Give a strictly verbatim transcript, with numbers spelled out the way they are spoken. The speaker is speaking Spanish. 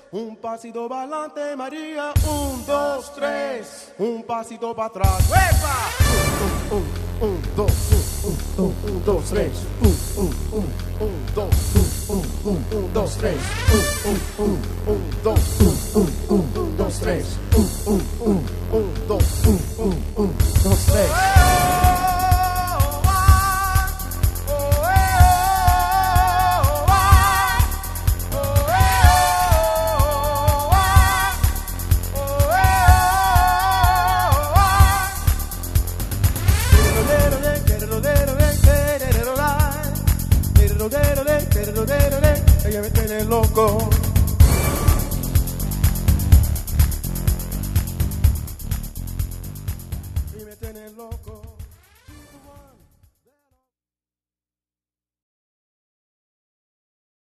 un pasito para adelante, María, un, dos, tres, un pasito para atrás. ¡Epa! Un, un, un, dos, un, un, un, dos, tres, un, un, un, un, dos, un, un, un, dos, tres, un, un, un, dos, un, un, un, dos, tres, un, un, un, un, dos, un, un, un, dos, tres. Ella me tiene loco.